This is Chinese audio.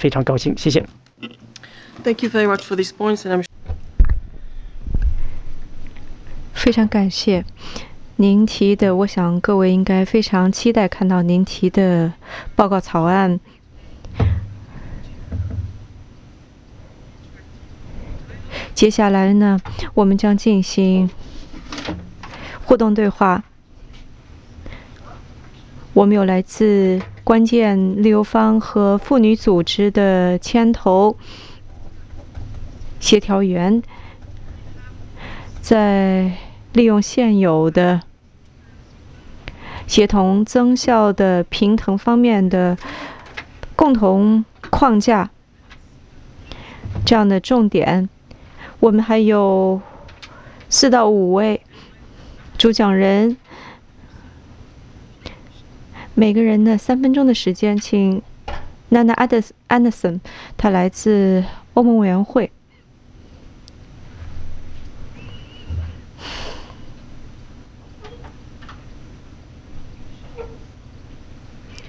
非常高兴。谢谢。 Thank you very much for these points, and I'm 非常感谢您提的，我想各位应该非常期待看到您提的报告草案。接下来呢，我们将进行互动对话。我们有来自关键利用方和妇女组织的牵头协调员，在利用现有的协同增效的平衡方面的共同框架这样的重点。我们还有4到5位主讲人，每个人呢3分钟的时间，请Nana Anderson，他来自欧盟委员会。